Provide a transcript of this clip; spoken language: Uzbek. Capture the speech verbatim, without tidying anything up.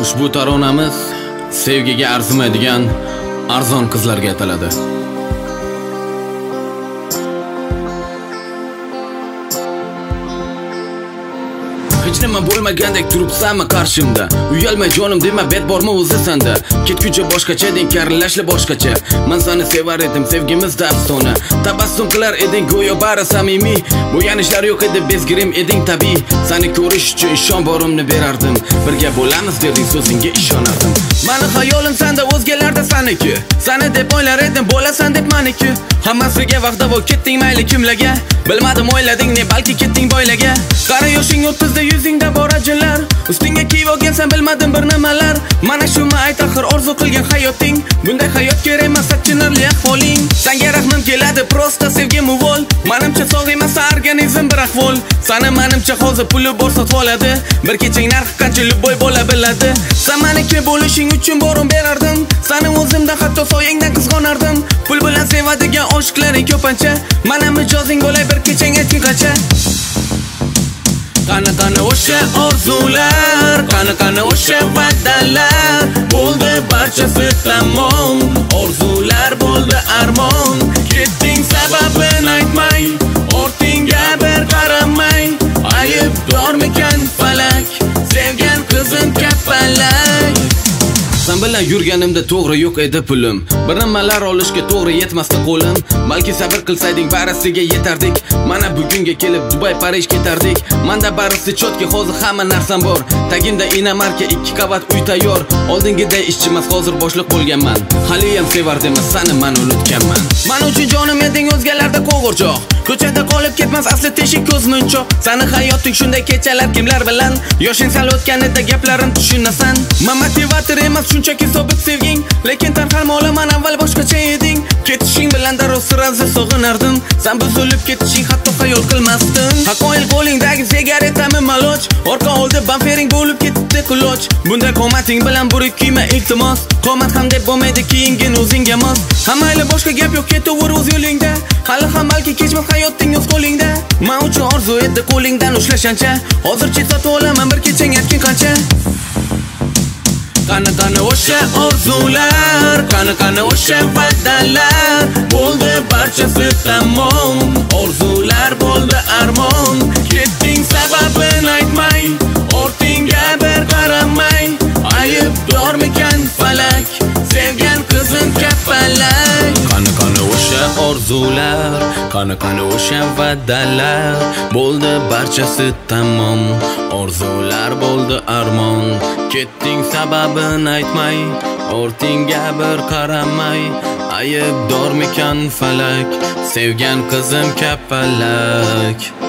Ushbu taronamiz sevgiga arzimaydigan arzon qizlarga ataladi. Hech nima bo'lmagandek turibsanmi qarshimda? Uyalma jonim dema, bet bormi o'zi senda? Ketguncha boshqacha deng, karillashli boshqacha. Men seni sevar edim, sevgimizda afsona. Tabassum qilar eding, go'yo bari samimiy. Bo'yanishlar yo'q edi, bezgirim eding tabiiy. Seni ko'rish uchun ishon borimni berardim. Birga bo'lamiz derding, so'zingga ishonardim. Meni xayolim senda, o'zgalarda saniki. Seni deb o'ylar edim, bo'lasan deb meniki. Hammasiga vaqtda bo'l, ketding mayli kimlarga. Bilmadim o'ylading ne, balki ketding boylaga. Qara yoshing o'ttizda yuzingda bor ajinlar. Ustingga kiyib olgansan bilmadim bir nimalar. Mana shu ayt axir orzu qilgan hayoting. Bunday hayot kerak emas, achinarli ahvoling. Senga rahmim keladi, prosta sevgim uvol. Menimcha sog' emas organizm bir ahvol. Seni menimcha hozir puli bor sotib oladi. Bir kechang narxi qancha luboy bo'la biladi. Sen meniki bo'lishing uchun borim berardim. Seni o'zimda hatto soyangdan qizg'onardim. Pul bilan sevadigan oshiqlaring ko'pincha. Mana mijozing bo'lay bir kechang ayting qancha. Qani qani o'sha orzular, qani qani o'sha va'dalar. Bo'ldi barchasi tamom, orzular bo'ldi armon. Ketding sababini aytmay, ortingga bir qaramay. Aybdormikan falak, sevgan qizim kapalak. Sen bilan yurganimda to'g'ri yo'q edi pulim. Bir nimalar olishga to'g'ri yetmasdi qo'lim. Balki sabr qilsayding barisiga yetardik. Mana bugunga kelib Dubai, Parij ketardik. Menda barisi chotki, hozir hamma narsam bor. Tagimda Inamarka ikki qavat uy tayyor. Oldingiday ishchimas, hozir boshliq bo'lganman. Hali ham sevardim, seni men unutganman. Men uchun jonim eding, o'zgalarda qo'g'irchoq. Ko'chada qolib ketmas asli teshik ko'zmunchoq. Seni hayoting shunday kechalar kimlar bilan? Yoshing sal o'tganida gaplarim tushunasan. Men motivator emas, shunchaki sobit sevging. Lekin tanqal olaman avval boshqacha eding. Ketishing bilan darrov sirazi sog'inardim. Sen buzilib ketishing hatto xayol qilmasdim. Haqoil qo'lingdagi sigaretami maloch. Orqa oldi bamfering bo'lib ketdi quloch. Bunday qomating bilan burik kiyma iltimos. Qomat ham deb bo'lmaydi, kiyingin o'zingga mos. Hammayli boshqa gap yo'q, ketaver o'z yo'lingda. Hali ham balki kechmas hayoting o'z qo'lingda. Men uchun orzu edi qo'lingdan ushlashgancha. Hozircha sotib olaman bir kechang aytgin qancha. Qani qani o'sha orzular, qani qani o'sha va'dalar. Bo'ldi barchasi tamom, orzular bo'ldi armon. Ketding sababini aytmay, ortingga bir qaramay. Aybdormikan falak, sevgan qizim kapalak. Qani qani o'sha orzular, qani qani o'sha va'dalar. Bo'ldi barchasi tamom, orzular bo'ldi armon. Ketding sababini aytmay, ortingga bir qaramay. Aybdormikan falak, sevgan qizim kapalak.